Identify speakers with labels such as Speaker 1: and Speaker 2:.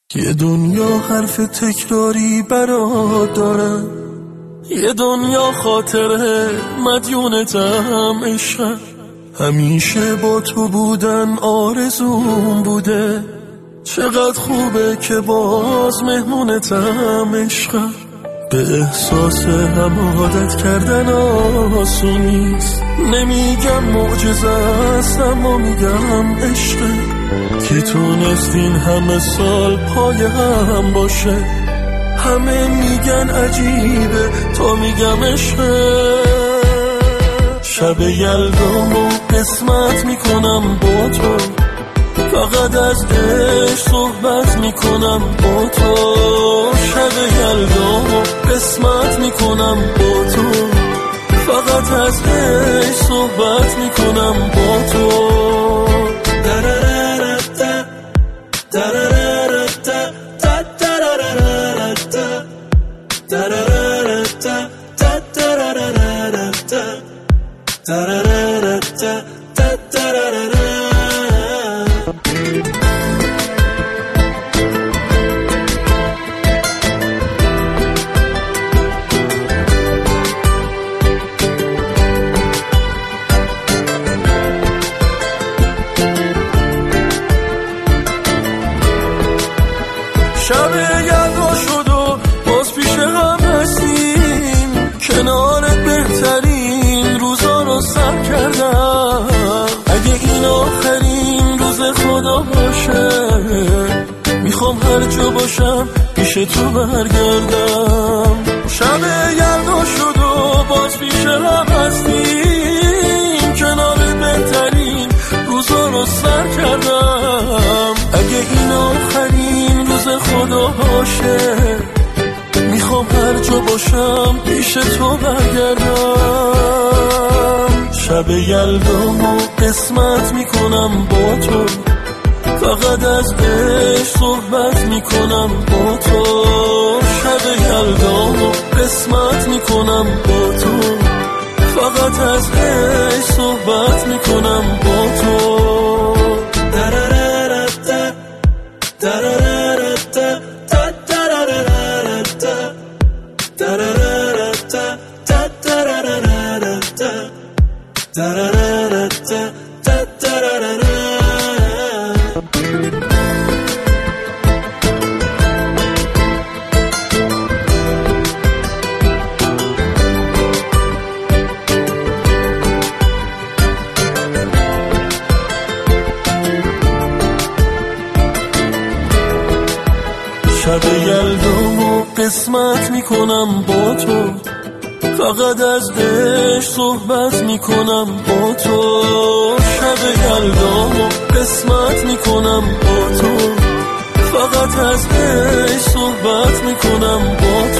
Speaker 1: یه دنیا حرف تکراری برات دارم، یه دنیا خاطره مدیونتم عشقم، همیشه با تو بودن آرزوم بوده، چقدر خوبه که باز مهمونتم عشقم. به احساس هم عادت کردن آسون نیست، نمیگم معجزه است اما میگم عشقه که تونستین همه سال پای هم باشه. همه میگن عجیبه تا میگم عشقه. شب یلدامو قسمت میکنم با تو، فقط از عشق صحبت میکنم با تو. شب یلدامو قسمت میکنم با تو، فقط از عشق صحبت میکنم با تو. شب یلدا شد و باز پیش هم هستیم، کنارت بهترین روزا رو سر کردم. اگه این آخرین روز خدا باشه، میخوام هر جا باشم پیش تو برگردم. شب یلدا شد و باز پیش هم هستیم، کنارت بهترین روزا رو سر کردم. اگه این آخرین روز خدا باشه، میخوام هر جا باشم پیش تو برگردم. شب یلدامو قسمت میکنم با تو، فقط از عشق صحبت میکنم با تو. شب یلدامو قسمت میکنم با تو، فقط از عشق صحبت میکنم با تو. شب یلدامو قسمت میکنم با تو، فقط از عشق صحبت میکنم با تو. شب یلدامو قسمت میکنم با تو، فقط از عشق صحبت میکنم با تو.